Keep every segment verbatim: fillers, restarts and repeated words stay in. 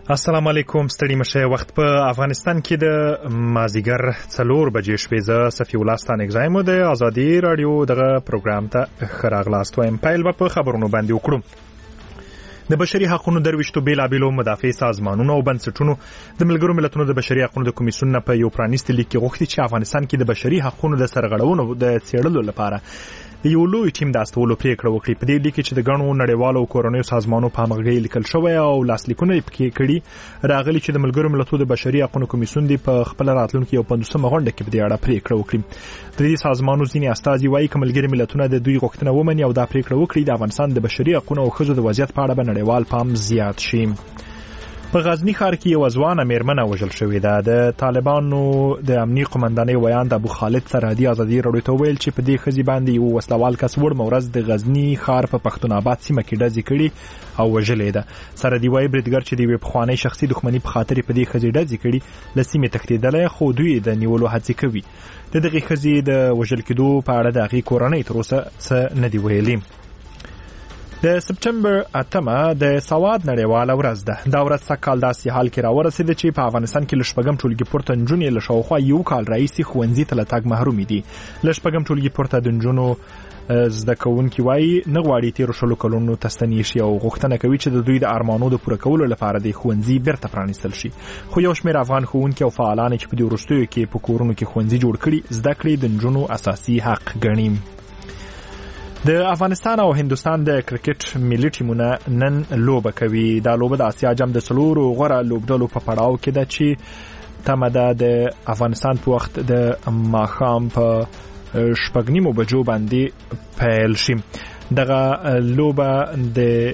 السلام علیکم. ستړي مشه. وخت په افغانستان کې د مازیګر څلور بجې شوې. زه صفی الله ستان اگزایم د ازادي رادیو دغه پروګرام ته خراغلاست وایم. پیل به په خبرونو باندې وکړو. د بشري حقوقو درويشتو بیلابېلو مدافع سازمانونو او بنسټونو د ملګرو ملتونو د بشري حقوقو د کمیسیون په یو پرانیستي لیک کې غوښتي چې افغانستان کې د بشري حقوقو د سرغړونو د څېړلو لپاره یو لوی ټیم د استولو پریکړه وکړي. په دې لیک کې چې د غنو نړیوالو او کورنیو سازمانونو په همغږي لیکل شوی او لاسلیکونه پکې کړي راغلي چې د ملګرو ملتونو د بشري حقوقو کمیسیون دی په خپل راتلونکي یو پنځمه غونډه کې په دې اړه پریکړه وکړي. د دې سازمانونو ځینې استازي وایي چې ملګري ملتونه د دوی غوښتنه ومني او دا پریکړه وکړي د افغانستان د بشري حقوقو او ښځو د وضعیت په اړه به نړیوال پام زیات شي. په غزنی ښار کې یو ځوان میرمنه وژل شوې ده. د طالبانو د امنیي قومندانۍ ویاند ابو خالد سرحدي ازادي رادیو ته ویل چې په دې خزي باندې یو وسلوال کس وړ مورز د غزنی ښار په پښتون آباد سیمه کې ډزې کړي او وژلې ده. سرحدي وایي بریدګر چې د یو پخوانی شخصي دښمنۍ په خاطر په دې خزي ډزې کړي له سیمې تښتېدلی، خو دوی د نیولو هڅې کوي. د دغه خزي د وژل کېدو په اړه د هغې کورنۍ تر اوسه څه نه دي ویلي. د سپټمبر اتمه د سواد نړیواله ورځ ده. دا ورځ سږکال داسې حال کې راورسېده چې په افغانستان کې له شپږم ټولګي پورته نجونې له شاوخوا یو کال راهیسې ښوونځي ته له تګ محرومې دي. له شپږم ټولګي پورته د نجونو زده کوونکي وایي نه غواړي تېرو شلو کلونو ته ستنې شي او غوښتنه کوي چې د دوی د ارمانو د پوره کولو لپاره د ښوونځي بیرته پرانیستل شي. خو یو شمېر افغان ښوونکي او فعالان چې په دې وروستیو کې په کورونو کې ښوونځي جوړ کړي زده کړې د نجونو اساسي حق ګڼي. د افغانستان او هندوستان د کرکټ ملي ټیمونه نن لوبه کوي. دا لوبه د آسیا جام د څلورو غوره لوبډلو په پړاو کې ده چې تمه ده د افغانستان په وخت د ماښام په شپږ نیمو بجو باندې پیل شي. دغه لوبه د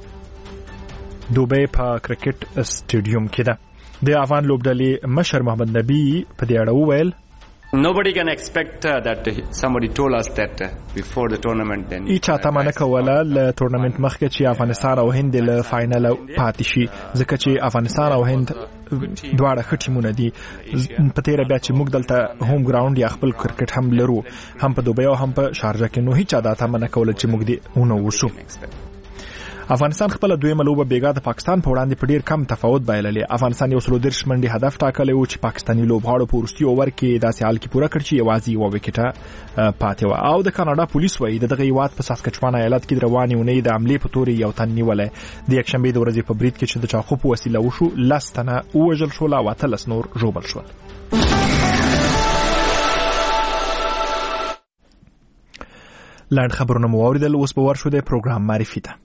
دوبۍ په کرکټ سټیډیوم کې ده. د افغان لوبډلې مشر محمد نبی په دې اړه وویل Nobody can expect uh, that somebody told us that uh, before the tournament then ای چاته منه کوله ل تورنمنت مخکې چې افغانستان او هند له فائنل پاتې شي، ځکه چې افغانستان او هند دواړه ښه ټیمونه دي. په تیره بیا چې موږ دلته هوم ګراوند یا خپل کرکټ هم لرو، هم په دوبۍ او هم په شارجه کې، نو هیڅ چا دا ته منه کوله چې موږ دې ونه وشو. افغانستان خپل دویمه لوبه بیګا د پاکستان په وړاندې په ډیر کم تفاوت بایللې. افغانستان یو سلو دېرش منډي هدف ټاکلی و چې پاکستاني لوبغاړو په وروستي اوور کې داسې حال کې پوره کړ چې یوازې یوه وکټه پاتې وه. او د کاناډا پولیس وایي د دغه هیواد په ساسکچوان ایالت کې د روانې اونۍ د حملې په تورې یو تن نیولی. د یکشنبې د ورځې په برید کې چې د چاقو په وسیله وشو لس تنه ووژل شول او اتلس نور ژوبل شول. لاند خبرونه مو واوریدل. اوس به ورشو د پروګرام معرفي ته.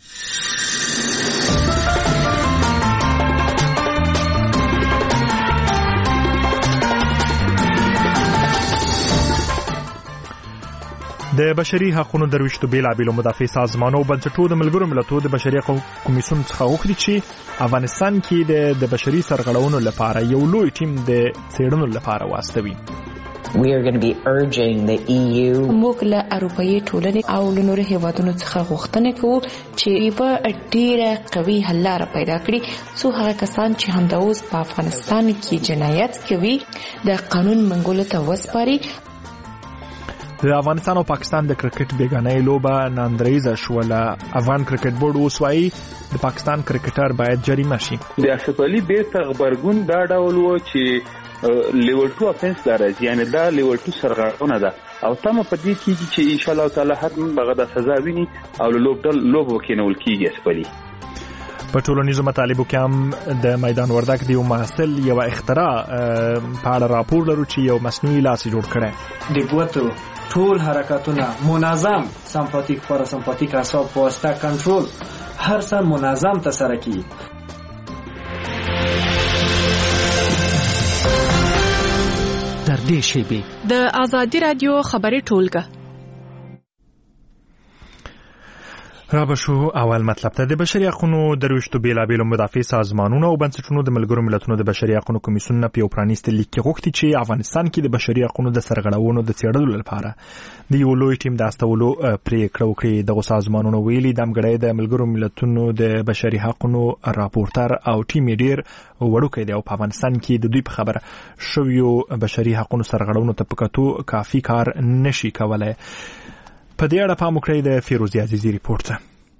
د بشري حقوقو درويشتو بیلابېلو مدافع سازمانونو بنسټونو د ملګرو ملتونو د بشري حقوقو کمیسیون څخه غوښتي چې افغانستان کې د بشري سرغړونو لپاره یو لوی ټیم د څېړنو لپاره واستوي. We are going to be urging the E U موږ له اروپایي ټولنې او له نورو هیوادونو څخه غوښتنه کوو چې په ډیره قوي حل لاره پیدا کړي څو هغه کسان چې همدا اوس په افغانستان کې جنایت کوي د قانون منګولو ته وسپاري. د افغانستان او پاکستان د کرکټ بیګانۍ لوبه ناندریزه شوله. افغان کرکټ بورډ اوس وایي د پاکستان کرکټر باید جریمه شي. د اسف علي بیرته غبرګون دا ډول و چې لیول ټو افنس راځي، یعنی دا لیول ټو سرغړونه ده او تمه په دې کېږي چې ان شاء الله تعالی حتما به د سزا ویني او لوبډل لوب وکینول کېږي. اسف علي په ټولنیزو مطالبو کې هم د میدان وردګ د یو محصل یو اختراع په اړه راپور لرو چې یو مصنوعي لاس جوړ کړی. د ګوتو ټول حرکتونه منظم، سمپاتیک پاراسمپاتیک اعصاب په واسطه کنټرول، هر څه منظم ترسره کیږي. در دې شیبې د ازادي رادیو خبري ټولګه را بشو. اول مطلب ته د بشري حقوقو درويشتو بیلابېلو مدافع سازمانونو او بنسټونو د ملګرو ملتونو د بشري حقوقو کمیسیون په یو پرانیستي لیک کې غوښتي چې افغانستان کې د بشري حقوقو د سرغړونو د څېړلو لپاره د یو لوی ټیم د استولو پریکړه وکړي. دغه سازمانونو ویلي د امګړۍ د ملګرو ملتونو د بشري حقوقو راپورټر او ټیم ډیر وړوکی دی او په افغانستان کې د دوی په خبره شویو بشري حقوقو سرغړونو ته په کتو کافي کار نشي کولای. په دې اړه پام وکړئ د فیروزي عزیزي ریپورت.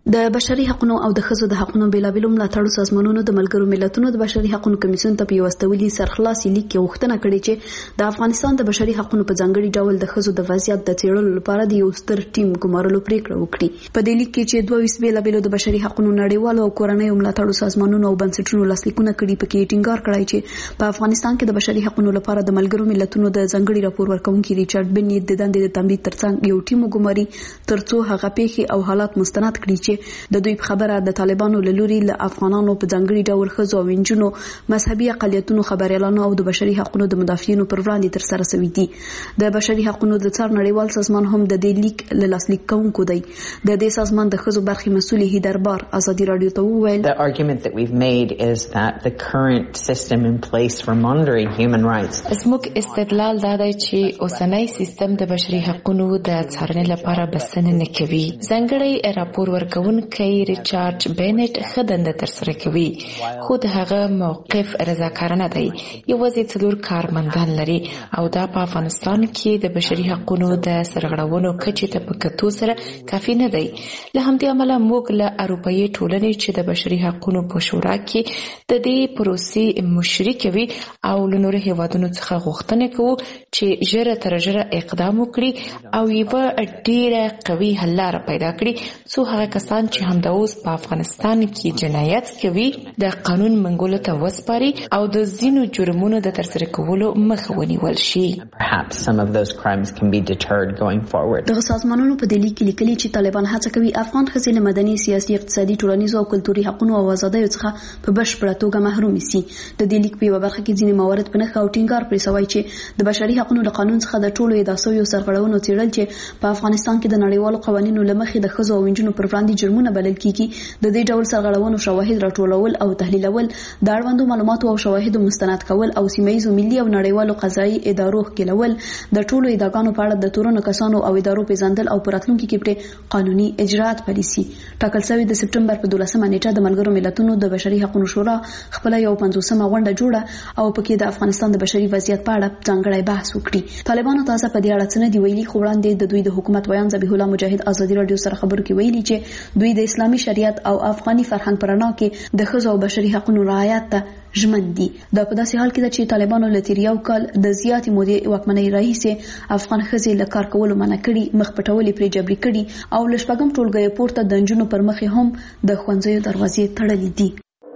د بشري حقوقو او د ښځو د حقوقو بېلابېلو ملاتړو سازمانونو د ملګرو ملتونو د بشري حقوقو کمیسیون ته په یو استولي سرخلاصي لیک کې غوښتنه کړې چې د افغانستان د بشري حقوقو په ځانګړي ډول د ښځو د وضعیت د څېړلو لپاره د یو ستر ټیم ګمارلو پریکړه وکړي. په دې لیک کې چې دوه ویشت بېلابېلو د بشري حقوقو نړیوالو او کورنیو ملاتړو سازمانونو او بنسټونو لاسلیکونه کړي، پکې ټینګار کړی چې په افغانستان کې د بشري حقوقو لپاره د ملګرو ملتونو د ځانګړي راپور ورکونکي ریچارډ بني د دندې د تمدید ترڅنګ یو ټیم وګماري ترڅو هغه پیښې او حالات مستند کړي چې د دوی خبره د طالبانو له لوري له افغانانو په ځانګړي ډول ښځو او نجونو، مذهبي اقلیتونو، خبريالانو او د بشري حقوقو د مدافعینو پر وړاندې تر سره شوي دي. د بشري حقوقو د څار نړیوال سازمان هم د دې لیک له لاسلیک کوونکو دی. د دې سازمان د ښځو برخې مسؤل هیدر بار ازادي رادیو ته وویل، The argument that we've made is that the current system in place for monitoring human rights. زموږ استدلال دا دی چې اوسنی سیستم د بشري حقوقو د څارنې لپاره بسنه نه کوي. ځانګړی راپور ورکوونکی ریچارډ بینټ خدانده تر سره کوي، خو د هغه موقف رضاکارانه دی. یوازې څلور کارمندان لري او دا په افغانستان کې د بشري حقوقو د سرغړونو کچې ته په کتو سره کافي نه دی. له همدې امله موږ له اروپایي ټولنې چې د بشري حقوقو په شورا کې د دې پروسې مشرک وي او له نورو هیوادونو څخه غوښتنه کوو چې ژر تر ژره اقدام وکړي او یو ډېر قوي حل لاره پیدا کړي څو هغه کسان چې همدا اوس په افغانستان کې جنایت کوي د قانون منګولو ته وسپاري او د ځینو جرمونو د ترسره کولو مخه ونیول شي. Perhaps some of those crimes can be deterred going forward. دغه سازمانونو په دې لیک کې لیکلي چې طالبان هڅه کوي افغان ښځې له مدني، سیاسي، اقتصادي، ټولنیزو او کلتوري حقوقو او آزادیو څخه په بشپړه توګه محروم شي. د دې لیک په یوه برخه کې ځینې موارد په نښه او ټینګار پرې شوی چې د بشري حقوقو له قانون څخه د ټولو ادعا شویو سرغړونو څېړل چې په افغانستان کې د نړیوالو قوانینو له مخې د ښځو او نجونو پر وړاندې جرمونه بلل کیږي. د دې ډول سرغړونو شواهد راټولول او تحلیلول، د اړوندو معلوماتو او شواهدو مستند کول او سیمه‌یزو ملي او نړیوالو قضایي ادارو ښکېلول، د ټولو ادعاګانو په اړه د تورنو کسانو او ادارو پیژندل او په راتلونکي کې پرې قانوني اجراات پالیسي. ټاکل شوې د سپټمبر په دولسمه نیټه د ملګرو ملتونو د بشري حقوقو شورا خپل یو پنځوسمه غونډه جوړه او پکې د افغانستان د بشري وضعیت په اړه ځانګړی بحث وکړي. طالبانو تازه په دې اړه څه نه دی ویلي، خو وړاندې د دوی د حکومت ویان ذبیح الله مجاهد ازادي رادیو سره خبرو کې ویلي چې دوی د اسلامي شریعت او افغاني فرهنګ پر رڼا کې د ښځو او بشري حقوقو رعایت ته ژمن دي. دا په داسې حال کې ده چې طالبانو له تیر یو کال د زیاتې مودې واکمنۍ راهیسې افغان ښځې له کار کولو منع کړي، مخ پټولې پرې جبري کړي او له شپږم ټولګیو پورته د نجونو پر مخې هم د ښوونځیو دروازې تړلې دي.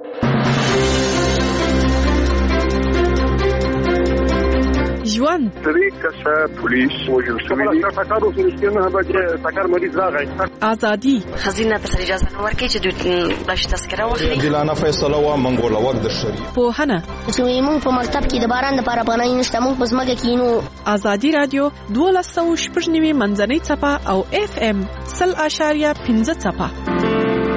ژوند درې کسه پولیس وژل شوي دي. ټکر وشو چې نه به ټکر مریض راغی. ازادي خزینه ته اجازه نه ورکړي چې دوی بلش تذکره واخلي. عادلانه فیصله و منګول وخت د شریعت. پوهنه چې موږ په مکتب کې د باران لپاره پناه نشته، موږ په ځمکه کې نو. ازادي رادیو دولس سوه شپږ نوي منځنۍ څپه او اف ام سل اشاریه پنځه څپه.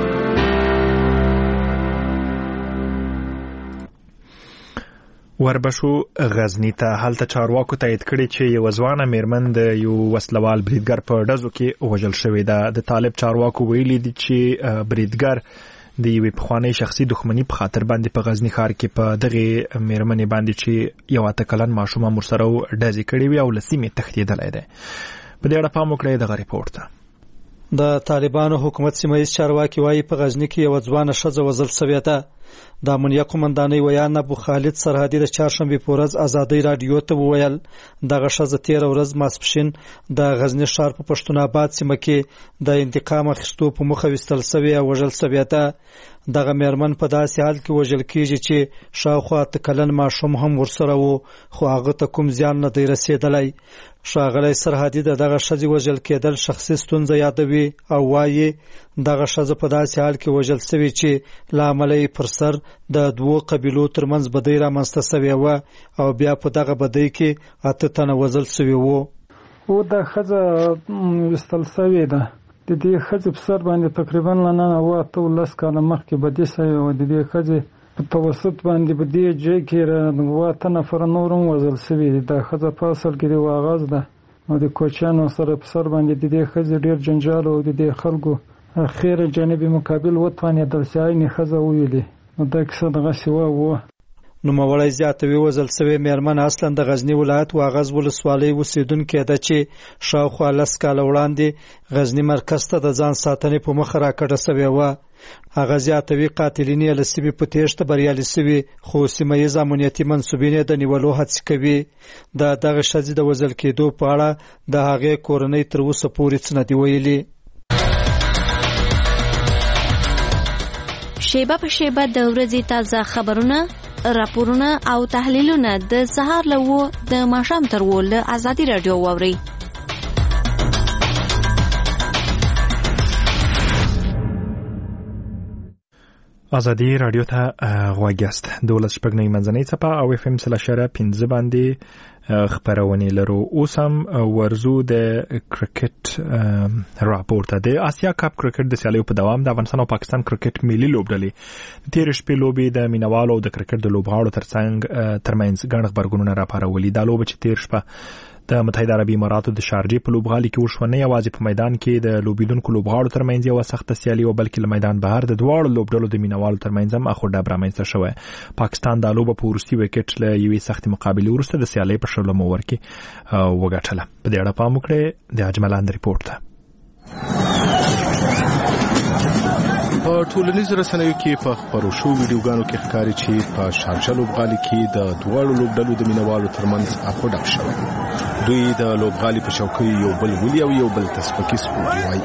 وربشو غزنی ته هلته چارواکو تایید کړي چې یو ځوانه میرمن د یو وسلوال بریدګر په ډزو کې وژل شوې ده. د طالب چارواکو ویلي دي چې بریدګر د یوې پخوانۍ شخصي دښمنۍ په خاطر باندې په غزنی ښار کې په دغه میرمنې باندې چې یو اته کلن ماشوم ورسره ډزې کړې وي او له سیمې تښتېدلی دی. په دې اړه پام وکړئ دغه ریپورټ ته. د طالبانو حکومت سیمه‌ییز چارواکي وایي په غزنی کې یو ځوانه ښځه وژل شوې ده. د امنیه قومندانۍ ویان ابو خالد سرحدي د چهارشنبه په ورځ ازادي رادیو ته وویل دغه ښځه تیر ورځ ماسپښین د غزنی ښار په پښتون آباد سیمه کې د انتقام اخیستو په مخه وستل شوې او وژل شوې ده. دغه میرمن په داسې حال کې وژل کیږي چې شاوخوا اته کلن ماشوم هم ورسره وو، خو هغه ته کوم زیان نه دی رسېدلی. ښاغلی سرحدي د دغه ښځې وژل کېدل شخصي ستونزه یادوي او وایي دغه ښځه په داسې حال کې وژل شوې چې له امله یې پر سر د دوو قبیلو ترمنځ بدۍ رامنځته شوې وه او بیا په دغه بدۍ کې اته تنه وژل شوي وو. او دا ښځه وستل شوې ده. د دې ښځې په سر باندې تقریبا له نن اوه اته ولس کاله مخکې بدي شوې وه. د دې ښځې په توسط باندې په دې ځای کې اوه اته نفره نور هم وژل شوي دي. دا ښځه په اصل کې د واغز ده او د کوچیانو سره په سر باندې د دې ښځې ډېر جنجال او د دې خلکو اخر جانب مقابل وتوانېدل چې عینې ښځه وویلې. نو دا کیسه دغسې وه. نوموړی زیاتوي وژل شوې میرمن اصلا د غزنی ولایت واغظ ولسوالۍ اوسیدونکې ده چې شاوخوا لس کاله وړاندې غزنی مرکز ته د ځان ساتنې په مخه راکړه شوې وه. هغه زیاتوي قاتلین یې له سیمې په تېښته بریالي شوي خو سیمه ییز امنیتي منصوبین یې د نیولو هڅې کوي. د دغه ښځې د وژل کېدو په اړه د هغې کورنۍ تر اوسه پورې څه نه دي ویلي. شیبه په شیبه د ورځې تازه خبرونه، راپورونه او تحلیلونه د سهار له وو د ماښام تر وو له ازادي راډیو واورئ. ازادي راډیو ته غوږ یاست. دولس شپږ نوي منځنۍ څپه او اف ام سل اشاره پنځه باندې خبرونه لرو. اوس هم ورزو د کرکټ راپورته. د آسیا کپ کرکټ د سیالیو په دوام د افغانستان او پاکستان کرکټ ملي لوبډلې تیر شپې لوبي د مینوالو او د کرکټ د لوبغاړو ترڅنګ ترمنځ ګڼ خبرګونونه راپارولي. دا لوب چې تیر شپه د متحده عربي اماراتو د شارجې په لوبغالي کې وشو، نه یوازې په میدان کې د لوبیدونکو لوبغاړو ترمنځ یو سخت سیالي او بلکې له میدان بهر د دواړو لوبډلو د مینوالو ترمنځ هم اخو ډب رامنځته شوی. پاکستان دا لوبه په وروستي وکټ له یوې سختې مقابلې وروسته د سیالۍ په شلم اوور کې وګټله. په دې اړه پام وکړئ د اجملاند ریپورت ته. په ټولنیزو رسنیو کې په خبرو شو ویډیوګانو کې ښکاري چې په شارجه لوبغالي کې د دواړو لوبډلو د مینوالو ترمنځ اخو ډب شوی. دوی د لوبغالي په چوکۍ یو بل ولي او یو بل تسپکي سپوري وایي.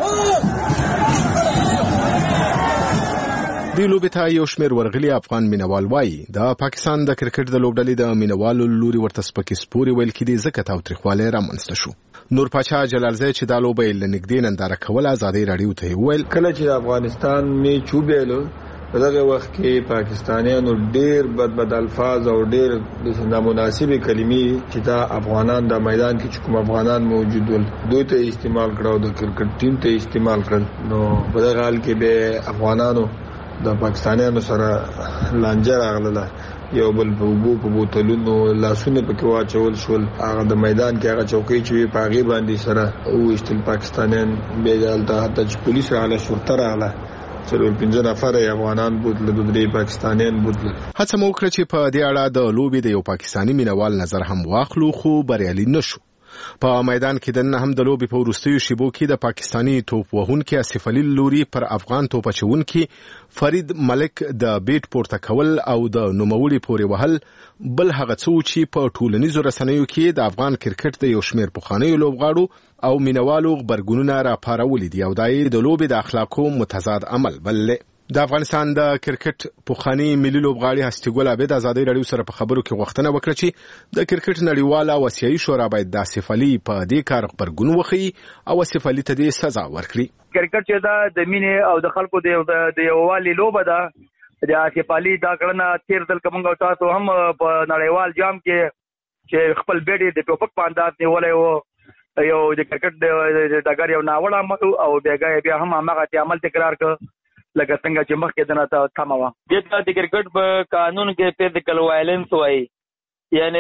دی لوبې ته یو شمېر ورغلي افغان مینوال وایي د پاکستان د کرکټ د لوبډلې د مینوالو لوري ورته سپکي سپوري ویل کېدی ځکه تاوتریخوالی رامنځته شو. نور پاچا جلالزی چې دا لوبه یې له نږدې ننداره کوله ازادي راډیو ته ویل کله چې افغانستان میچ وبیلو په دغه وخت کې پاکستانیانو ډېر بد بد الفاظ او ډېر نامناسبې کلمې چې دا افغانان د میدان کې چې کوم افغانان موجود ول دوی ته استعمال کړو، د کرکټ ټیم ته استعمال کړل. نو په دغه حال کې به افغانانو د پاکستانیانو سره لانجه راغله، یو بل په وبو په بوتلونو لاسونه پکې واچول شول. هغه د میدان کې هغه چوکۍ چې په هغې باندې سره وویشتل پاکستانیان. بیا هلته حتی چې پولیس راغله، شرطه راغله، څلور پنځه نفره افغانان بوتله، دوه درې پاکستانیان بوتله. هڅه مو وکړه چې په دې اړه د لوبې د یو پاکستاني مینوال نظر هم واخلو خو بریالي نه شو. په میدان کې دنه هم د لوبې په وروستیو شیبو کې د پاکستانی توپ وهونکي اسف علي لوري پر افغان توپ اچونکي فرید ملک د بیټ پورته کول او د نوموړي پورې وهل بل هغه څه چې په ټولنیزو رسنیو کې د افغان کرکټ د یو شمېر پخوانیو لوبغاړو او مینوالو غبرګونونه راپارولي دي او دای د لوبې د اخلاقو متضاد عمل بل. د افغانستان د کرکټ پوخانی ملي لوبغاړي هستي ګل عبد ازادي راډیو سره په خبرو کې غوښتنه وکړه چې د کرکټ نړیواله او آسیایي شورا باید د اسف علي په دې کار خبرګون وخی او اسف علي ته دې سزا ورکړي. کرکټ چې دا د مینې او د خلکو د یووالي لوبه ده. د اسف علي دا کړنه تیر دل کومه تاسو هم په نړیوال جام کې چې خپل بیډي د ټوپک په انداز نیولای وو، یو د کرکټ د ډګر یو ناوړه عمل او بیا هم هغه عمل تکرار کړ لکه څنګه چې مخکې دنه ته تمه وه. دې ته د کرکټ په قانون کې فزیکل وایلنس وایي، یعنی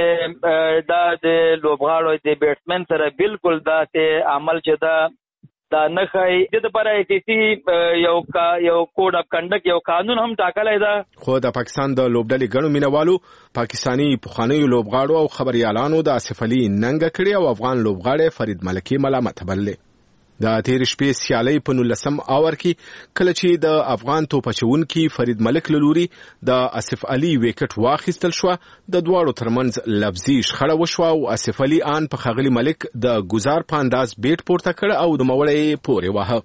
دا د لوبغاړو د بیټسمن سره بالکل داسې عمل چې دا دا نه ښایي. دې دپاره ای سی سی یو یو کوډ اف کنډکټ یو قانون هم ټاکلی ده. خو د پاکستان د لوبډلې ګڼو مینوالو پاکستاني پخوانیو لوبغاړو او خبریالانو د اسف علي ننګه کړې او افغان لوبغاړی فرید ملکي ملامت بللې. د تیر شپې سیالۍ په نولسم اوور کې کله چې د افغان توپ اچونکي فرید ملک لوري د اسف علي وکټ واخیستل شو، د دواړو ترمنځ لفظي شخړه وشوه او اسف علي ان په خغلی ملک د گزار په انداز بیټ پورته کړ او د موړې پورې واه.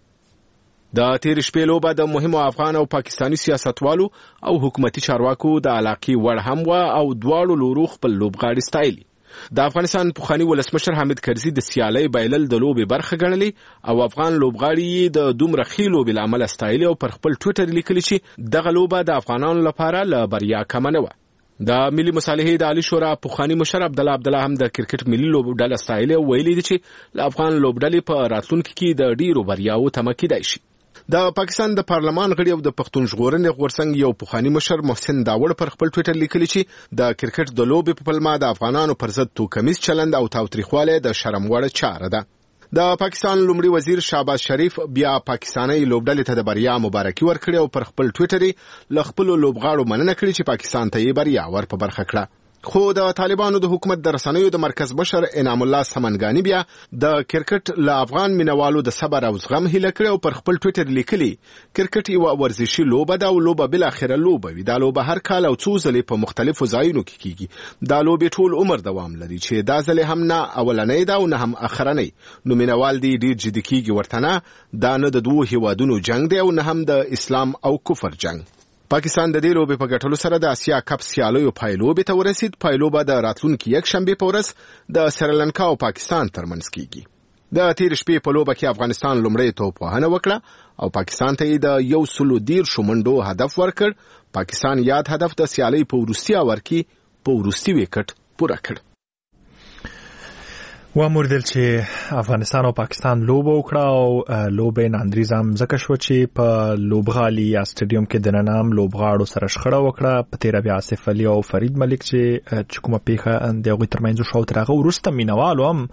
د تیر شپې لوبه د مهمو افغان او پاکستانی سیاستوالو او حکومتي چارواکو د علاقې وړ هم و او دواړو لورو خپل لوبغاړي ستایلی. د افغانستان پخوانی ولسمشر حامد کرزي د سیالۍ بایلل د لوبې برخه ګڼلې او افغان لوبغاړي د دومره ښې لوبې له امله ستایلي او پر خپل ټویټر لیکلي چې دغه لوبه د افغانانو لپاره له بریا کمه نه وه. د ملي مصالحې د عالی شورا پخوانی مشر عبدالله عبدالله هم د کرکټ ملي لوبډله ستایلې او ویلي دي چې له افغان لوبډلې په راتلونکي کې د ډیرو بریاوو تمه کېدای شي. د پاکستان د پارلمان غړي او د پښتون ژغورنې غورځنګ یو پخوانی مشر محسن داوړ پر خپل ټویټر لیکلي چې د کرکټ د لوبې په پلمه د افغانانو پر ضد توکمیز چلند او تاوتریخوالی د شرم وړ چاره ده. د پاکستان لومړي وزیر شهباز شریف بیا پاکستاني لوبډلې ته د بریا مبارکي ورکړې او پر خپل ټوئیټر ل خپل لوبغاړو مننه کړې چې پاکستان ته یې بریا ور په برخه کړه. خو د طالبانو د حکومت د رسنیو د مرکز مشر انعام الله سمنګانی بیا د کرکټ له افغان مینوالو د صبر او زغم هیله کړې او پر خپل ټوئیټر لیکلي کرکټ یو ورزشي لوبه ده او لوبه بل اخره لوبه وي. دا لوبه هر کال او څو ځلې په مختلفو ځایونو کې کیږي. دا لوبه ټول عمر دوام لري چې دا ځلې هم نه اولنۍ ده او نه هم اخرنۍ. نو مینوال دي ډیر جدي کیږي ورته نه دا نه د دوه هیوادونو جنگ دی او نه هم د اسلام او کفر جنگ. پاکستان د دې لوبې په ګټلو سره د اسیا کپ سیالیو پایلوبې ته ورسید. پایلوبه د راتلونکي یک شنبه په ورځ د سریلانکا او پاکستان ترمنځ کیږي. د تیر شپې په لوبه کې افغانستان لومړی توپ وهنه وکړه او پاکستان ته د یو سلو دیر شومندو هدف ورکړ. پاکستان یاد هدف د سیالي په وروستي اور کې په وروستي وکټ پوره کړ. و موردل چې افغانستان او پاکستان لوبه وکړه او لوبه ناندریزم زکه شو چې په لوبغالي یا سټیډیوم کې د ننام لوبغاړو سره شخړه وکړه. په تیر بیا آصف علي او فرید ملک چې کومه پیخه د هغوی ترمنځ شو ترغه ورسته مینوالو هم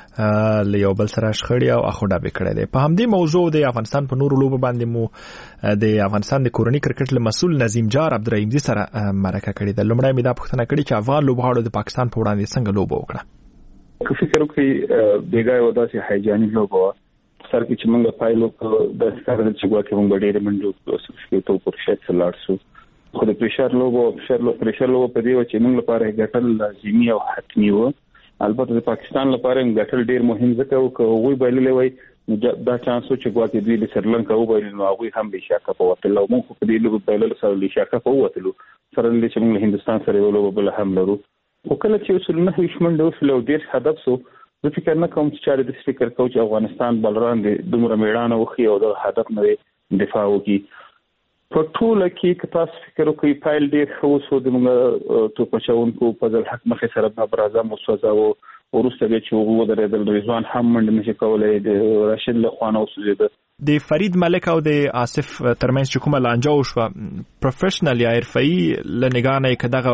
له یو بل سره شخړې او اخوډه وکړه دي. په همدې موضوع د افغانستان په نورو لوبو باندې مو د افغانستان د کورنۍ کرکټ له مسؤل نظیم جار عبدالرحیم سره مرکه کړې ده. لومړی مې دا پوښتنه کړې چې افغان لوبغاړو د پاکستان په وړاندې څنګه لوبه وکړه. که فکر وکړي بیګای و داسې هایجاني لوبه وه سر کې چې موږ پایلو داسې کار ده چې ګواکې موږ ډېرې منډې وکړو پر شاید څه لاړ شو. خو د پریشر لوبه پریشر لوبه په دې وه چې موږ لپاره یې ګټل لازمي او حتمي وه. البته د پاکستان لپاره یې ګټل ډېر مهم ځکه و که هغوی بایللی وای نو دا چانس و چې ګواکې دوی د سریلانکا وبایلي نو هغوی هم له ایشیا کپه وتل او موږ خو په دې لوبه بایللو سره له ایشیا کپه ووتلو سره له چې موږ له هندوستان سره یوه لوبه بله هم لرو. خو کله چې یو سلو نهه ویشت منډې وشولې او دېرش هدف سو زه فکر نه کوم چې چارې داسې فکر کوو چې افغانستان بلران د دومره میړانه وښیي او د هدف نه دفاع وکړي. په ټوله کې که تاسو فکر وکړئ پایل ډېر ښه وسو. زموږ توپ اچوونکو فضل حق مخې سره بابر اعظم وسوځاوه. وروسته بیا چې هغه ودرېدل رضوان هم منډه نشي کولی. د راشد له خوا نه وسوځېده. د فرید ملک او د آصف ترمنځ چې کومه لانجه وشوه پروفیشنل یا حرفه‌ای له نګاه نه که دغه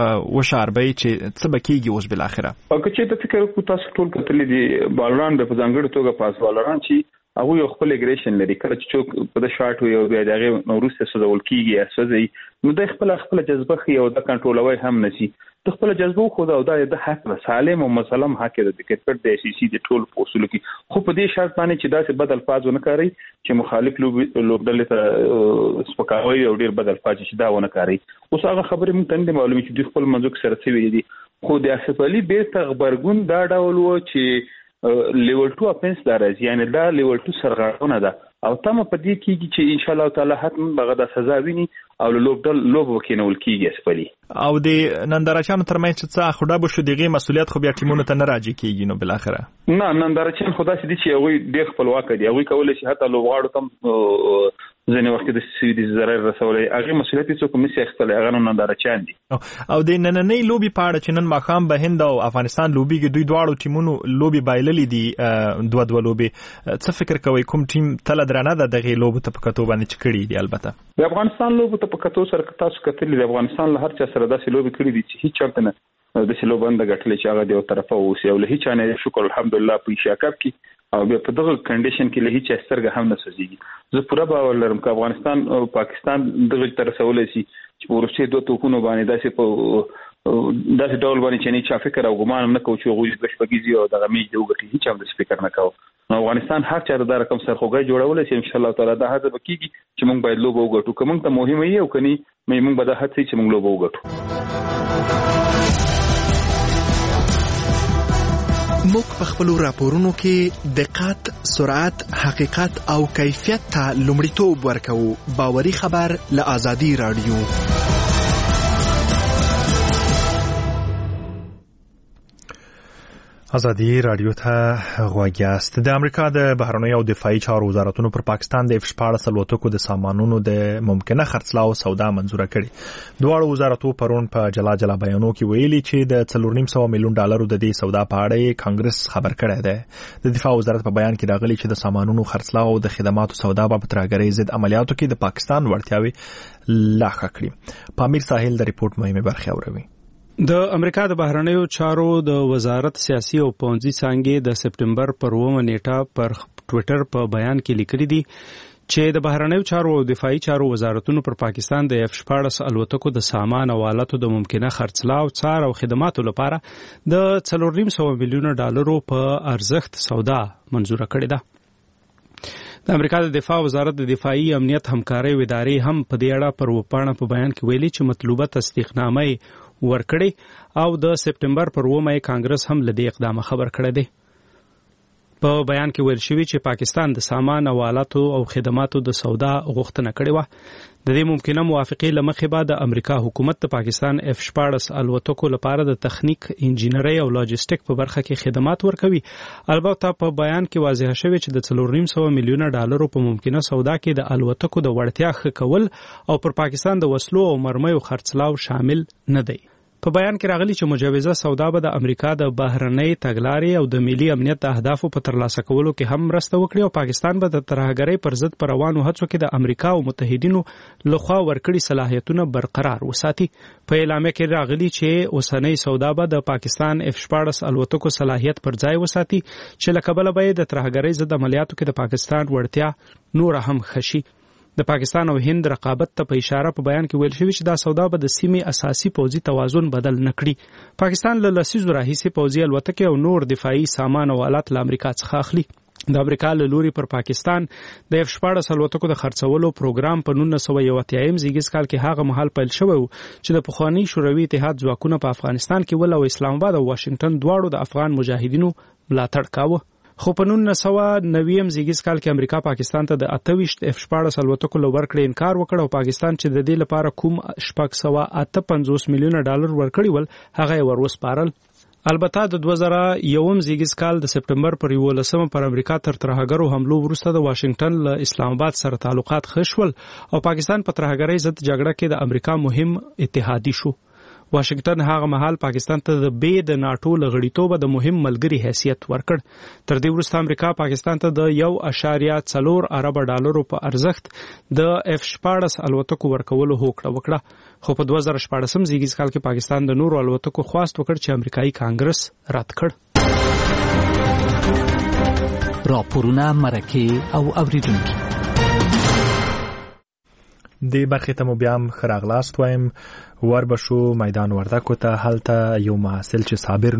وشاربئ چې څه به کېږي اوس بالاخره. او که چېرته فکر وکړو تاسو ټول کتلي دي بالران د په ځانګړې توګه پاس بالران چې هغوی یو خپل اګریشن لري. کله چې څوک په د شاټ وي او بیا د هغې نه وروسته سوځول کېږي یا سوځوي نو دی خپله خپله جذبه ښیي او د کنټرولوی هم نه شي. د خپله جذبه وښوده او دا د حق ده سالم او مسلم حق ده د کرکټ د آی سی سي د ټولو په اصولو کې. خو په دې شرط باندې چې داسې بد الفاظ ونه کاروئ چې مخالف لوبډلې ته سپکاوی او ډېر بد الفاظ چې دا ونه کاروئ. اوس هغه خبرې موږ ته نه دي معلومې چې دوی خپل منځو کې سره څه ویلي دي. خو د آصف علي بېرته غبرګون دا ډول و چې لیول ټو اپنس دا راځي یعنی دا لیول ټو سرغړونه ده او تمه په دې کېږي چې ان شاء الله تعالی حتما به دا سزا ویني او لوبډل لوب وکینول کېږي اسپلی. او د نندارچانو ترمنځ چې څه خډه به شو دغه مسولیت خو بیا ټیمونو ته نه راځي کېږي نو بل اخره نه نندارچان خدا سي دي چې هغه ډېر خپلواک دي. هغه کولای شي حتی لوبغاړو تم ځنې وخت د سویدي ضرر رسولې هغه مسولیت څوک مې اخیستل هغه نندارچان دي. او د نننۍ لوبي په اړه چې نن ماښام به هند او افغانستان لوبي کې دوی دواړو ټیمونو لوبي بایللې دي دوه دوه لوبي. څه فکر کوي کوم ټیم تل درنه ده دغه لوبو ته په کتو باندې چې کړی دي؟ البته د افغانستان لوبو ته په کتو سره تاسو کتلې د افغانستان له هر چا سره داسې لوبي کړې دي چې هیڅ چرته نه د سلو بند غټلې چې هغه د یو طرفه اوسي او له هیڅ نه شکر الحمدلله په ایشیا کپ کې او بیا په دغه کنډیشن کې له هیڅ سترګه هم نه سوځيږي. زه پوره باور لرم چې افغانستان او پاکستان دغه تر رسولای شي چې ورسته دوه توپونو باندې داسې په داسې ډول باندې چې نه چا فکر او ګمان نه کوي چې هغه د شپږیزي او دغه میچ دی وګټي هیڅ هم د فکر نه کوي. نو افغانستان هر چا د رقم سرخوږی جوړول شي ان شاء الله تعالی دا هڅه وکړي چې موږ باید لوبه وګټو. کوم ته مهمه یو کني مې موږ به دا هڅه چې موږ لوبه وګټو. موږ په خپل راپورونو کې دقت، سرعت، حقیقت او کیفیت ته لومړیتوب ورکوو. باوري خبر له آزادي رادیو. ازادي رادیو ته غوږ یاست. د امریکا د بهرنیو او دفاعي چارو وزارتونو پر پاکستان د اف شپاړس الوتکو د سامانونو د ممکنه خرڅلاو سودا منزوره کړې. دواړو وزارتونو پرون په جلا جلا بیانو کې ویلي چې د څلور نیم سوه میلیون ډالرو د دې سودا په اړه کانګرس خبر کړی دی. د دفاع وزارت په بیان کې راغلي چې د سامانونو خرڅلاو او د خدماتو سودا په ترهګرۍ ضد عملیاتو کې د پاکستان وړتیاوې لا ښه کړي. پامیر ساحل د ریپورت مهمه برخه اوري. د امریکا د بهرنیو چارو د وزارت سیاسي او پوځي څانګې د سپټمبر پر اوومه نیټه پر ټوئیټر په بیان کې لیکلي دي چې د بهرنیو چارو او دفاعي چارو وزارتونو پر پاکستان د اف شپاړس الوتکو د سامان او آلاتو د ممکنه خرڅلاو څار او خدماتو لپاره د څلور نیم سوه میلیونه ډالرو په ارزښت سودا منظوره کړې ده. د امریکا د دفاع وزارت د دفاعي امنیت همکارۍ ادارې هم په دې اړه پر وپاڼه په بیان کې ویلي چې مطلوبه تصدیقنامه ورکړي او د سپټمبر پر اوومه کانګرس هم له دې اقدام خبر کړی دی. په بیان کې ویل شوی چې پاکستان د سامان او آلاتو او خدماتو د سودا غوښتنه کړې وه. د دې ممکنه موافقې له مخې به د امریکا حکومت د پاکستان اف شپاړس الوتکو لپاره د تخنیک، انجینرۍ او لاجستیک په برخه کې خدمات ورکوي. البته په بیان کې واضح شوی چې د څلور نیم سوه میلیونه ډالرو په ممکنه سودا کې د الوتکو د وړتیا ښه کول او پر پاکستان د وسلو او مرمیو خرڅلاو شامل نه دی. په بیان کې راغلی چې مجوزه سودا به د امریکا د بهرنۍ تګلارې او د ملي امنیت د اهدافو په ترلاسه کولو کې هم مرسته وکړي او پاکستان به د ترهګرۍ پر ضد په روانو هڅو کې د امریکا او متحدینو لخوا ورکړي صلاحیتونه برقرار وساتي. په اعلامیه کې راغلی چې اوسنۍ سودا به د پاکستان اف شپاړس الوتکو صلاحیت پر ځای وساتي چې له کبله به د ترهګرۍ ضد عملیاتو کې د پاکستان وړتیا نور هم ښه شي. د پاکستان او هند رقابت ته په اشاره په بیان کې ویل شوی چې دا سودا به د سیمې اساسي پوځي توازن بدل نه کړي. پاکستان له لسیزو راهیسې پوځي الوتکې او نور دفاعي سامان او آلات له امریکا څخه اخلي. د امریکا له لوري پر پاکستان د اف شپاړس الوتکو د خرڅولو پروګرام په نولس سوه یو اتیایم زیږیز کال کې هغه مهال پیل شوی و چې د پخواني شوروي اتحاد ځواکونه په افغانستان کې ول او اسلام آباد او واشنگټن دواړو د افغان مجاهدینو ملاتړ کاوه. خو په نولس سوه نویم زیږیز کال کې امریکا پاکستان ته د اته ویشت اف شپاړس الوتکو له ورکړې انکار وکړ او پاکستان چې د دې لپاره کوم شپږ سوه اته پنځوس میلیونه ډالر ورکړي ول هغه یې ور وسپارل. البته د دوه زره یوم زیږیز کال د سپټمبر پر یولسمه پر امریکا تر ترهګرو حملو وروسته د واشنگټن له اسلام آباد سره تعلقات ښه شول او پاکستان په ترهګرۍ ضد جګړه کې د امریکا مهم اتحادي شو. واشنگټن هغه مهال پاکستان ته د بې د ناټو له غړیتوبه د مهم ملګري حیثیت ورکړ. تر دې وروسته امریکا پاکستان ته د یو اشاریه څلور ارب ډالرو په ارزښت د اف شپاړس الوتکو ورکولو هوکړه وکړه. خو په دوه زره شپاړسم زیږیز کال کې پاکستان د نورو الوتکو خواست وکړ چې امریکایي کانګرس رد کړ. راپورونه، مرکې او اوریدونکي د برخې ته مو بیا هم ښه راغلاست وایم. وربشو میدان وردګو ته هلته یو محصل چې صابر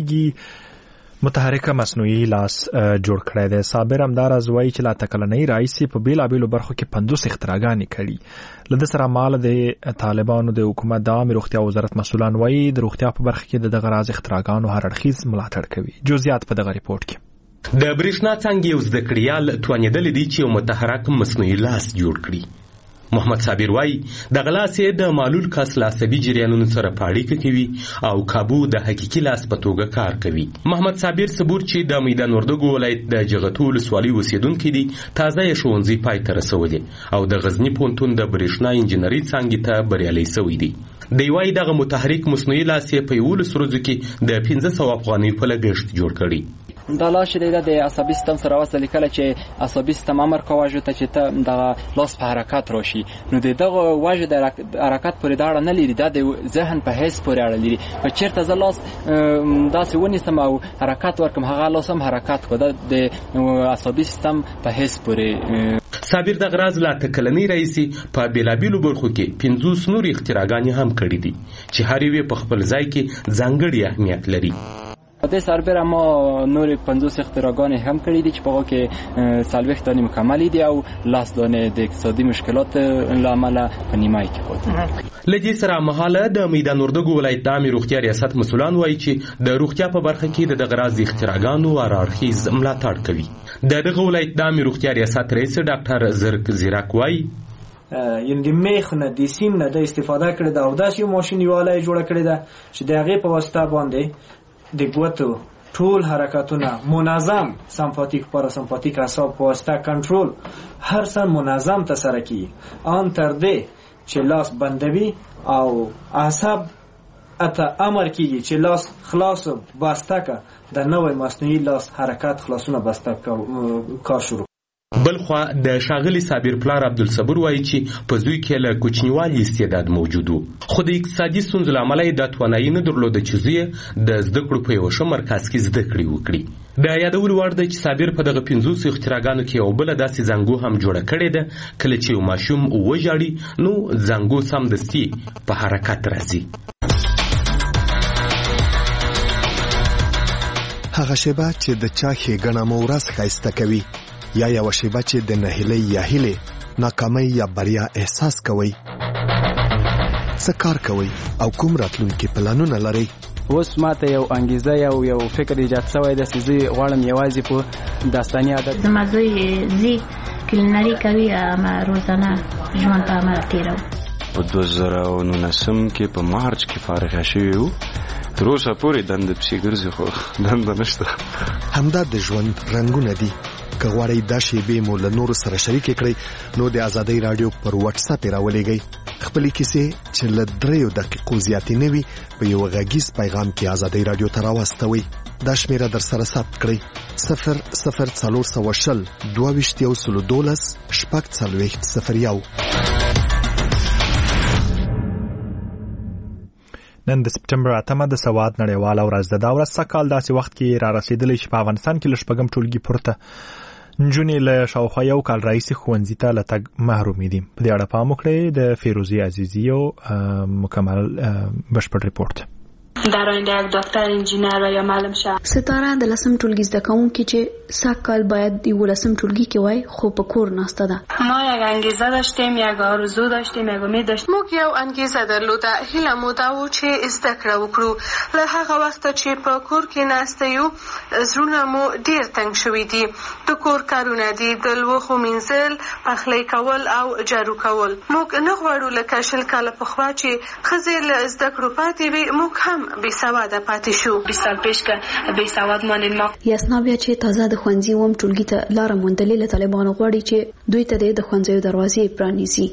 نومیږي متحرکه مصنوعي لاس جوړ کړی دی. صابر همداراز وایي چې لا تکلنۍ راهیسې په بېلابېلو برخو کې پنځوس اختراګانې کړي. له ده سره ماله د طالبانو د حکومت د عامې روغتیا وزارت مسؤلان وایي د روغتیا په برخه کې د دغه راز اختراګانو هر اړخیز ملاتړ کوي. جزئیات په دغه ریپورټ کې. د برېښنا څانګې یو زده کړیال توانېدلی دی چې یو متحرک مصنوعي لاس جوړ کړي. محمد صابر وایي دغه لاس یې د معلول کس له عصبي جریانونو سره په اړیکه کوي او کابو د حقیقي لاس په توګه کار کوي. محمد صابر صبور چې د میدان وردګو ولایت د جغتو ولسوالۍ اوسېدونکی دی تازه یې ښوونځي پای ته رسولی او د غزني پوهنتون د برېښنا انجینرۍ څانګې ته بریالی سوی دی. دی وایي دغه متحرک مصنوعي لاس یې په یولس ورځو کې د پنځه سوه افغانیو په لګښت جوړ کړی. دا لاس چې دی د عصبي سیستم سره وصل کله چې عصبي سیستم امر کوي ته چې ته دغه لاس په حرکت راشي نو دغه واژه د حرکت پورې دا اړه نه لري، دا د ذهن په حس پورې اړه لري. په چیرته ز لاس داسې ونیسم او حرکت ورکم هغه لاس هم حرکت کوي د عصبي سیستم په حس پورې. صابر د غراز لا تکلنۍ رئیسي په بیلابیلو برخو کې پنځوس نور اختراګانې هم کړې دي چې هر یو په خپل ځای کې ځانګړی اهمیت لري. د سربېره ما نور پنځوس اختراګانې هم کړي دي چې په هغه کې څلوېښت دانې مکملې دي او لس دانې د اقتصادي مشکلات له امله په نیمایي کې پاتې. له دې سره مهاله د میدان وردګو ولایت د عامې روغتیا ریاست مسؤلان وایي چې د روغتیا په برخه کې د دغه راز اختراګانو هر اړخیز ملاتړ کوي. د دغه ولایت د عامې روغتیا ریاست رئیس ډاکټر زرک زیرک وایي یعنې د میخ نه د سیم نه د استفاده کړې ده او داسې یو ماشین یو آله یې جوړه کړې ده چې د هغې په واسطه باندې د ګوتو ټول حرکاتونه منظم سمپاتیک پاراسمپاتیک اعصاب په واسطه کنټرول هر څه منظم ترسره کیږي ان تر دې چې لاس بندوي او اعصاب اته امر کیږي چې لاس خلاص بسته که د نوې مصنوعي لاس حرکت خلاصونه بسته کار شروع. بلخوا د شاغلي صابر پلار عبدالصبور وایي چې په زوی کې له کوچنیوالي استعداد موجود و، خو د اقتصادي ستونزو له امله یې دا توانایي نه درلوده چې زوی د زده کړو په یو ښه مرکز کې زده کړې وکړي. د یادولو وړ ده چې صابر په دغه پنځوسو اختراګانو کې یو بله داسې زنګو هم جوړه کړې ده، کله چې یو ماشوم وژاړي نو زنګو سمدستي په حرکت راځي. هغه شیبه چې د چا ښېګڼه مو ورځ ښایسته کوي، یا یوه شیبه چې د نهیلۍ یا هیلې ناکامۍ یا بریا احساس کوئ. څه کار کوئ او کوم راتلونکي پلانونه لرئ؟ اوس ماته یو انګیزه یا یو فکر ایجاد شوی ده چې زه غواړم یوازې په داستاني عادت زما زوی زی کلینري کوي، اما روزانه ژوند په عمل تېرو. په دوه زره او نولسم کې په مارچ کې فارغه شوي وو، تر اوسه پورې دنده پسې ګرځي خو دنده نشته. همدا د ژوند رنګونه دي. که غواړئ دا شیبې مو له نورو سره شریکې کړئ نو د ازادۍ راډیو پر واتس اپ یې راولېږئ. خپلې کیسې چې له دریو دقیقو زیاتې نه وي په یو غږیز پیغام کې ازادۍ راډیو ته راواستوئ. دا شمیره در سره ثبت کړئ: صفر صفر څلور سوه شل دوه ویشت یو سلو دولس شپږ څلوېښت صفر یو. نن د سپټمبر اتمه د سواد نړیواله ورځ ده. دا ورځ سږکال داسې وخت کې را رسېدلی چې په افغانستان کې له شپږم ټولګي پورته نجونې له شاوخوا یو کال راهیسې ښوونځي ته له تګ محرومې دي. په دې اړه پام وکړئ. د فیروزي عزیزي یو مکمل بشپړ ریپورت. در آینده یک دکتر، انجینر و یا معلم شه. ستاره د لسم ټولګي زده کوونکې چې سږکال باید یولسم ټولګي کې وای خو په کور ناسته ده. ما یک انگیزه داشتیم، یک آرزو داشتیم، یک امید داشتیم. موږ یو انگیزه درلوده، هیله مو دا و چې زده کړه وکړو. له هغه وخته چې په کور کې ناسته یو زړونه مو ډیر تنګ شوي دي. د کور کارونه دي، د لوښو مینځل، پخلی کول او جارو کول. موږ نه غواړو لکه شل کاله پخوا چې ښځې له زده کړو پاتې وي، موږ هم بې سواده پاتې شو. بیست سال پیش که بې سواد مانند ما. یاسنا بیا چې تازه د ښوونځي اووم ټولګي ته لاره موندلې له طالبانو غواړي چې دوی ته د ښوونځیو دروازې پرانیزي.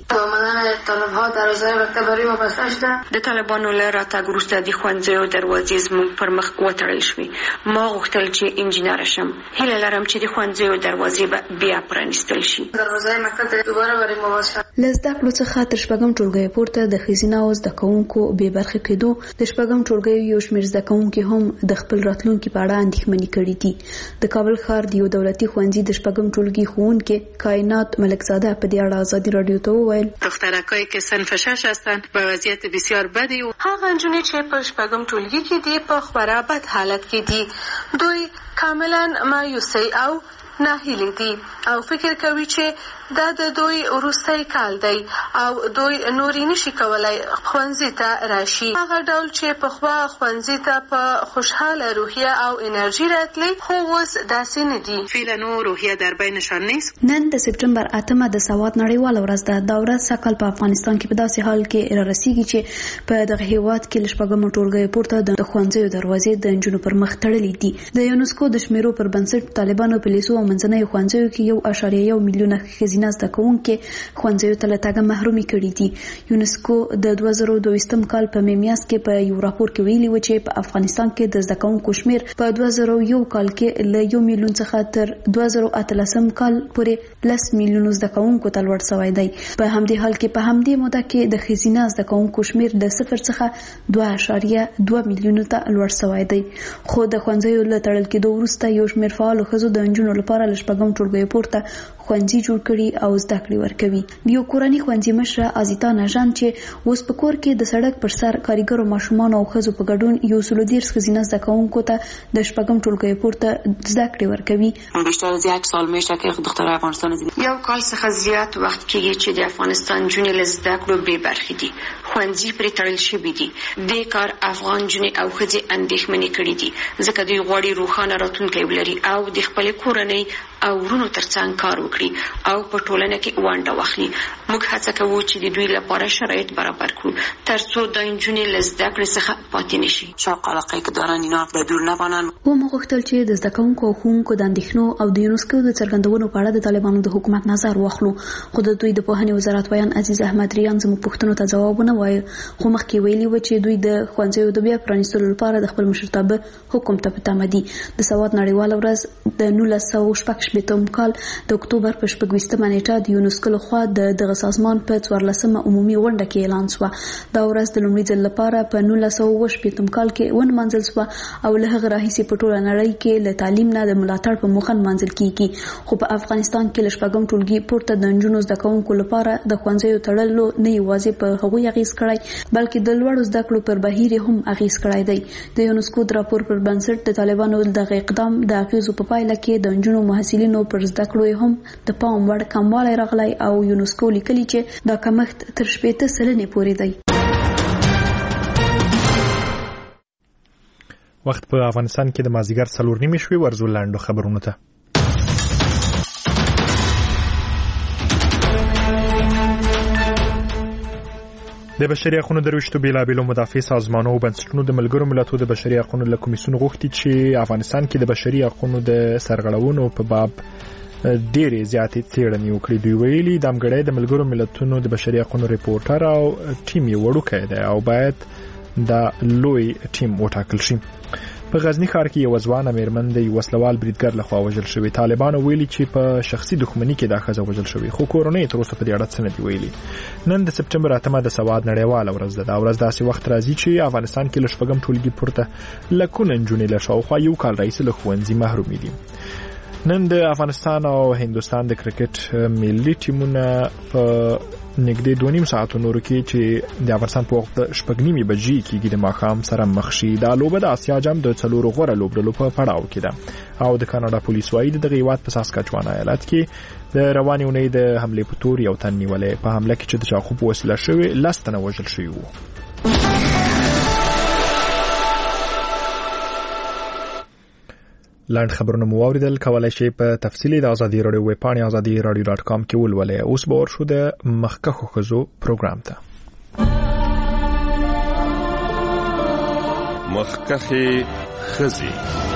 طالبها دروازه مکتبري وبسته شده. د طالبانو له راتګ وروسته د ښوونځیو دروازې زموږ پر مخ وتړل شوې. ما غوښتل چې انجینر شم. هیله لرم چې د ښوونځیو دروازې به بیا پرانیستل شي. دروازه مکتب ته دوباره ورې مواصله. له زده کړو څخه تر شپږم ټولګي پورته د ښځینه او زده کوونکو بې برخې کېدو د شپږم ټولګي یو شمېر زده کوونکي هم د خپل راتلونکي په اړه اندېښمنې کړي دي. د کابل ښار د یو دولتي ښوونځي د شپږم ټولګي ښوونکي کائنات ملکزاده په دې اړه ازادي راډیو ته وویل: دخترکایی که صنف شش هستند به وضعیت بسیار بدی. هغه نجونې چې په شپږم ټولګي کې دي په خورا بد حالت کې دي. دوی کاملا مایوسي او ناهیلې دي او فکر کوي چې دا د دوی وروستی کال دی او دوی نورې نشي کولای ښوونځي ته راشي. هغه ډول چې پخوا ښوونځي ته په خوشحاله روحیه او انرژي راتلی، خو اوس داسې نه دي. فعلا روحیه در بینشان نیست. نن د سپټمبر اتمه د سواد نړیواله ورځ ده. دا ورځ سږکال په افغانستان کې په داسې حال کې را رسیږي چې په دغه هیواد کې له شپږم ټولګي پورته د ښوونځیو دروازې د نجونو پر مخ تړلې دي. د یونسکو د شمیرو پر بنسټ طالبانو په لیسو او منځنیو ښوونځیو کې یو اعشاریه یو میلیونه ښځینه زده کوونکي ښوونځیو ته له تګه محرومې کړي دي. یونسکو د دوه زره دویستم کال په مې میاشت کې په یو راپور کې ویلي و چې په افغانستان کې د زده کوونکو شمیر په دوه زره یو کال کې له یو میلیون څخه تر دوه زره اتلسم کال پورې لس میلیونو زده کوونکو ته لوړ شوی دی. په همدې حال کې په همدې موده کې د ښځینه زده کوونکو شمیر د صفر څخه دوه اعشاریه دوه میلیونو ته لوړ شوی دی. خو د ښوونځیو له تړل کېدو وروسته یو شمیر فعالو ښځو د نجونو لپاره له شپږم ټولګي پورته ښوونځي جوړ کړي او زده کړې ورکوي. د یو کورني ښوونځي مشره ازیتا نژان چې اوس په کور کې د سړک پر سر کارګرو ماشومانو او ښځو په ګډون یو سلو دېرش ښځینه زده کوونکو ته د شپږم ټولګي پورته زده کړې ورکوي. بیشتر از یک سال میشه که دخترای افغانستان یو کال څخه زیات وخت کېږي چې د افغانستان نجونې له زده کړو بې برخې دي. ښوونځي پرې تړل شوي دي. دې کار افغان نجونې او ښځې اندېښمنې کړي دي ځکه دوی غواړي روښانه راتلونکی ولري او د خپلې کورنۍ او ورونو ترڅنګ کار وکړي او په ټولنه کې ونډه واخلي. موږ هڅه کوو چې د دوی لپاره شرایط برابر کړو ترڅو د نجونې له زده کړې څخه پاتې نشي. شاقلقی که دارن اینا به دور نبانن. و موږ غوښتل چې د زده کوونکو او ښوونکو د اندېښنو او د یونسکو د څرګندونو په اړه د طالبانو د حکومت نظر واخلو، خو د دوی د پوهنې وزارت ویان عزیز احمد ریان زموږ پوښتنو ته ځواب ونه وایه. خو مخکې ویلي و چې دوی د ښوونځیو د بیا پرانیستلو لپاره د خپل مشرتابه حکم ته په تمه دي. د سواد نړیواله ورځ د نولس سوه شپږ شپږم کال د اکتوبر په شپږمه نیټه د یونسکو لخوا د دغه سازمان په څوارلسمه عمومي غونډه کې اعلان شو. دا ورځ د لومړي ځل لپاره په نولس سوه شپږم کال کې ونمانځل شوه او له هغه راهیسې په ټوله نړۍ کې له تعلیم نه د ملاتړ په موخه نمانځل کیږي. خو په افغانستان کې له شپږم ټولګي پورته د نجونو زده کوونکو لپاره د ښوونځیو تړلو نه یوازې په هغوی اغیز کړی بلکې د لوړو زده کړو پر بهیر هم اغیز کړی دی. د یونسکو د راپور پر بنسټ د طالبانو دغه اقدام د اغیزو په پایله کې د نجونو محصلینو پر زده کړو هم د پام وړ کموالی راغلی او یونسکو لیکلي چې دا کمښت تر شپېته سلنې پورې دی. وخت په افغانستان کې د مازیګر څلور نیمې شوې. ورځو لاندو خبرونو ته. د بشري حقوقو د روشتو بیلابېلو مدافع سازمانونو او بنسټونو د ملګرو ملتونو د بشري حقوقو له کمیسیون غوښتي چې افغانستان کې د بشري حقوقو د سرغړونو په باب ډېرې زیاتې څېړنې وکړي. دوی ویلي د امګړۍ د ملګرو ملتونو د بشري حقوقو ریپورټر او ټیم یې وړوکی دی او باید دا لوی ټیم وټاکل شي. په غزنی ښار کې یو ځوانه میرمن د وسلوال بریدګر لخوا وژل شوې. طالبانو ویلي چې په شخصي دښمنۍ کې دا ښځه وژل شوې خو کورنۍ تر اوسه په دې اړه څه نه دي ویلي. نن د سپټمبر اتمه د سواد نړیواله ورځ ده. دا ورځ داسې وخت راځي چې افغانستان کې له شپږم ټولګي پورته لکونه نجونې له شاوخوا یو کال راهیسې له ښوونځي محرومې دي. نن د افغانستان او هندوستان د کرکټ ملي ټیمونه په نږدې دوه نیم ساعتو نورو کې چې د افغانستان په وخت شپږ نیمې بجې کېږي د ماښام سره مخ شي. دا لوبه د اسیا جام د څلورو غوره لوبډلو په پړاو کې ده او د کاناډا پولیس وايي د دغه هیواد په ساسکاچوان ایالت کې د روانې اونۍ د حملې په تور یو تن نیولی. په حمله کې چې د چاقو په وسیله شوې لس تنه وژل شوي وو. لاند خبرونه مو واوریدل. کولای شئ په تفصیلی د ازادي رادیو ویب پاڼې ازادي رادیو ډاټ کام کې ولولئ. اوس به ورشو د مخکښو ښځو پروګرام ته. مخکښې ښځې.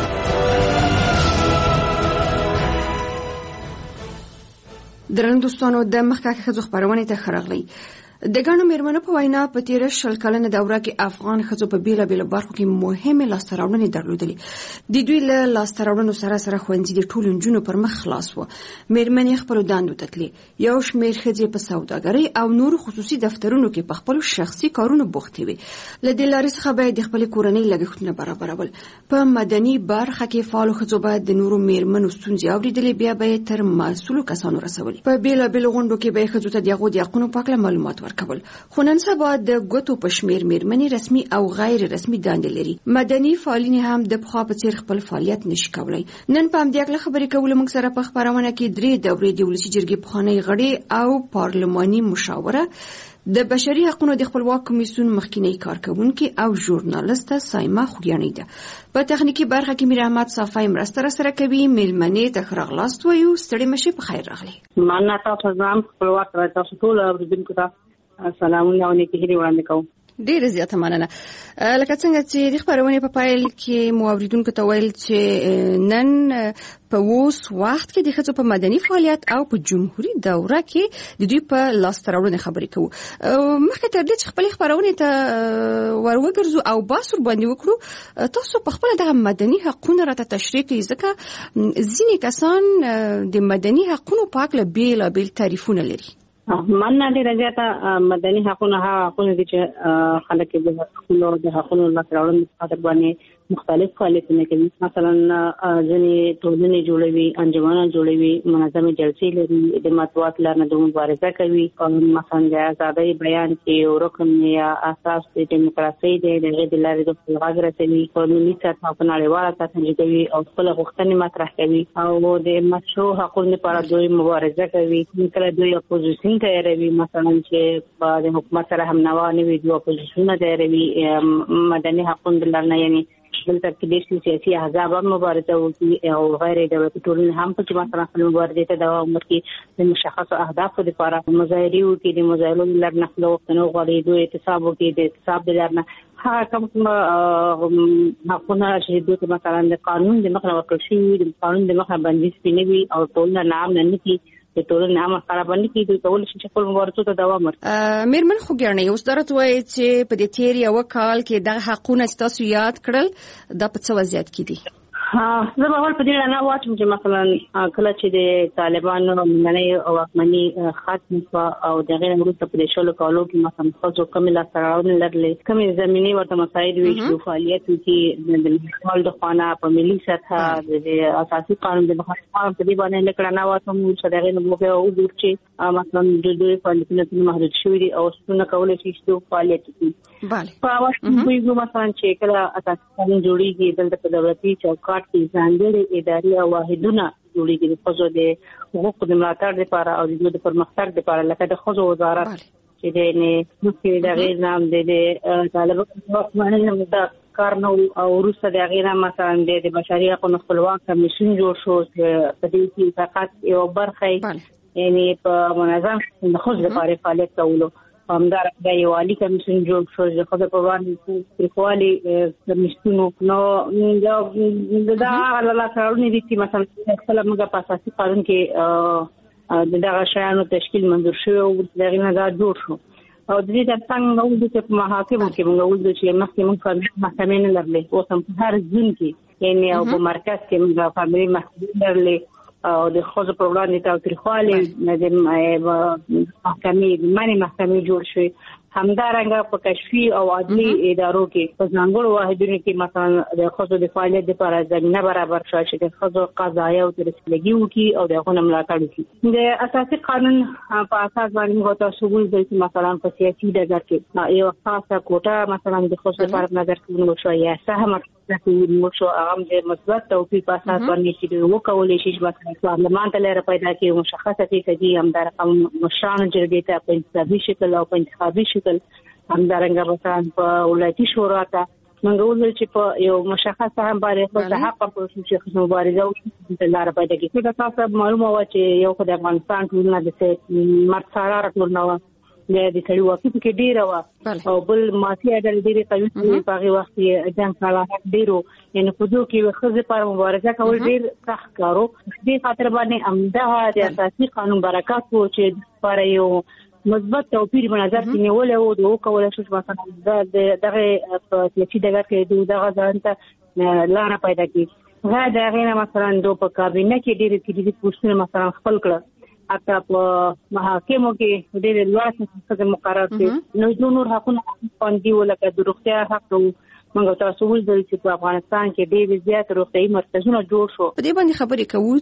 درنو دوستانو د مخکښې ښځو خپرونې ته ښه راغلی. د ګڼو میرمنو په وینا په تیره شل کلنه دوره کې افغان ښځو په بیلابېلو برخو کې مهمې لاسته راوړنې درلودلې. د دوی له لاسته راوړنو سره سره ښوونځي د ټولو نجونو پر مخ خلاص و. میرمنې خپلو دندو ته تلې. یو شمېر ښځې په سوداګرۍ او نورو خصوصي دفترونو کې په خپلو شخصي کارونو بوختې وې. له دې لارې څخه باید د خپلې کورنۍ لګښتونه برابرول. په مدني برخه کې فعالو ښځو باید د نورو میرمنو ستونزې اورېدلې بیا به یې تر مسؤلو کسانو رسولې. په بیلابېلو غونډو کې به یې ښځو ته د هغو د حقونو په هکله معلومات ورکول. خو نن سبا د ګوتو په شمېر میرمنې رسمي او غیر رسمي دندې لري. مدني فعالین هم د پخوا په څېر خپل فعالیت نشي کولی. نن په همدې هکله خبرې کولو موږ سره په خپرونه کې درې دورې د ولسي جرګې پخوانۍ غړې او پارلماني مشاوره د بشري حقوقو د خپلواک کمیسیون مخکینی کارکونکي او ژورنالیسټه سایما خوګیانۍ ده. په تخنیکی برخه کې میر احمد صافی مرسته سره کوي. میلمنې ته ښه راغلاست وایو. ستړي مشي په خیر راغلي. مننه تاسو زم خپلواک تاسو ټول اوریدونکو ته سلامونه او نیکی هیلې وړاندې کوم. ډیره زیاته مننه. لکه څنګه چې د خبرونې په پایل کې مو اوریدونکو ته ویل چې نن په اوس وخت کې د ښځو په مدني فعالیت او په جمهوریت دوره کې د دوی په لاسته راوړنې خبرې کوو. مخکې تر دې چې خپلې خبرونې ته وروګرځو او بحث ورباندې وکړو، تاسو په خپله دغه مدني حقونه راته تشریح کړئ، ځکه ځینې کسان د مدني حقونو په هکله بېلابېل تعریفونه لري. مننه. ډېره زیاته مدني حقونه هغه حقونه دي چې خلک د حقونو د حقونو لاسته راوړنې په خاطر باندې مختلف فعالیتونه کوي. مثلا ځینې ټولنې جوړوي، انجمنونه جوړوي، منظمې جلسې لري، د مطبوعاتو لپاره د مبارزه کوي. مثلا د ازادۍ بیان کې یو رکن یا اساس د دیموکراسۍ دی، د هغې د لارې د خپل غږ رسوي، قانوني سطحه په نړیواله سطحه کوي او خپل غوښتنې مطرح کوي او د مشروع حقونو لپاره دوی مبارزه کوي. کله دوی اپوزیسیون تیاروي، مثلا چې د حکومت سره هم نوا نه وي، دوی اپوزیسیون تیاروي. مدني حقونو د لارې یعنی دلته کې د سیاسي احزاب هم مبارزه وکړي او غیر دولتي ټولنې هم په کې مثلا خپل مبارزې ته دوام ورکړي، د مشخصو اهدافو لپاره مظاهرې وکړي، د مظاهرو له لارې نه خپل غوښتنې وغواړي، دوی اعتصاب وکړي، د اعتصاب د لارې نه هغه کوم حقونه چې دوی ته مثلا د قانون د مخه ورکړل شوي، د قانون د مخه بندیز پرې نه وي او ټولنه نام نه نیسي، د ټولنې عامه خرابونه کې دوی کولای شي چې خپل مبارزو ته دوام ورکړي. میرمن خوګیانۍ، اوس درته وایي چې په دې تیر یو کال کې دغه حقونه چې تاسو یاد کړل دا په څه وضعیت کې دي؟ ها زه به ول په دې نه واچم چې مثلا کله چې د طالبانو مننه او واکمني ختم شو او دغه وروسته په شلو کالو کې مثلا خصو کمله سراون لرلې کومې زميني ورته مسایل وی چې فعالیت کې د ملي د خانه په ملي سطح د اساسي قانون د قانون په دې باندې لیکل نه واچم چې دغه نو موږ او د چې مثلا د دوی فعالیتونه محدود شوي دي او څنګه کولای شي چې فعالیت وکړي bale په واښو کې مثلا چې کله اساسي قانون جوړیږي دلته په دولتي چوکاټ کې ځانګړي اداري او واحدونه جوړیږي د خصو د حقوقو د ملاتړ لپاره او د پرمختګ لپاره لکه د خصو وزارت چې د نه چې د غیر نام د طالبانو باندې د کارنو او روسه د غیر نام مثلا د بشري حقوقو خپلواک کمیشن جوړ شو چې په دې کې فقط یو برخه یعنی په منظم د خصو لپاره فعالیت کولو همدار د یو عالی کمیشن جوړ شو چې خدای په باندې پرخوالي کمیشنونو نو دا دا الله تعالی دې چې مثلا خپل موږ په اساسي قانون کې د دغه شیانو تشکیل منظور شو او دغه نه دا جوړ شو او د دې د څنګه نو د چې په محاکمو کې موږ ولې چې مخکې موږ په محکمې نه لرلې او سم په هر ځین کې یعنی او په مرکز کې موږ فاميلي محکمې لرلې او د خوځ په وړاندې تاریخوالي د محکمې د معنی محکمې جوړ شوی همدارنګه په کشفي او عدلي ادارو کې په ځانګړو واحدونو کې مثلا د خوځ د فعالیت لپاره زمينه برابر شوه چې د خوځ قضایي او رسمي وکي او د غو ملاتړ وکي د اساسي قانون په اساس باندې موږ تاسو وګورئ چې مثلا په سیاسي ډګر کې یو خاصه کوټه مثلا د خوځ لپاره نظر کې موږ شو یا سهم چې موږ شو هغه د مثبت توفیق په اساس باندې چې وکولای شي چې مثلا پارلمان ته لاره پیدا کړي مشخصه کې همدار کوم مشران جرګې ته په انتخابي شکل او په انتخابي شکل همدارنګه مثلا په ولایتي شورا ته موږ ولول چې په یو مشخصه هم باندې په حق په شخصي مبارزه او لاره پیدا کړي دا تاسو معلومه و چې یو خدای افغانستان ټولنه د مرڅاره ټولنه د دې کړي وخت کې ډیر و او بل مافیا د ډیره قوي په هغه وخت کې ځان کاله ډیرو یعنی په دوه کې خزه پر مبارزه کول ډیر سخت کارو دې خاطر باندې امده د اساسي قانون برکات وو چې پر یو مثبت توپیر په نظر کې نیول او د وکول شو مثلا دغه په سیاسي ډګر کې دغه ځانته لاره پیدا کړي غا دغه مثلا دوه په کابینه کې ډیره کې د پوښتنه مثلا خپل کړ اته په محاکمو کې ډېر لوړ څه مقرر دي نو د نور حقوقو باندې ولکه د روغتیا حق موږ تاسو ولدل چې په افغانستان کې ډېر زیات روغتيایي مرکزونه جوړ شو په دې باندې خبرې کوو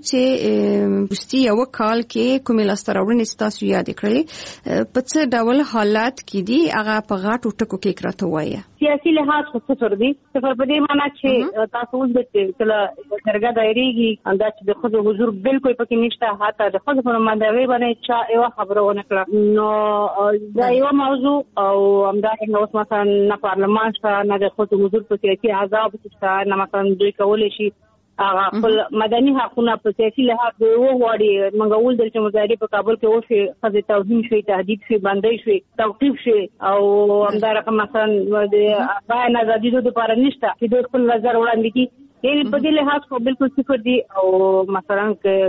چې پوسټي یو کال کې کومې لاستراوړنې تاسو یاد کړئ په څه ډول حالات کې دي هغه په غاټو ټکو کې کراته وایي سیاسي لحاظ خو صفر دي صفر په دې معنی چې تاسو ولدل چې کله درګه دایریږي انداز د خود حضور بالکل پکې نشته حتی د خود په مندوي باندې چا یو خبره ونه کړه نو دا یو موضوع او همدارنګه اوس مثلا نه پارلمان څخه نه د خود حضور په سیاسي عذاب څخه نه مثلا دوی کولای شي هغه خپل مدني حقوقونه په سیاسي لحاظ وغواړي موږ ولدل چې مظاهره په کابل کې اوسه خزه توهین شوی تهدید شوی بندي شوی توقيف شوی او همدارنګه مثلا د بیان ازادي د لپاره نشته چې د خپل نظر وړاندې کی یعنی په دې لحاظ خو بالکل صفر دي او مثلا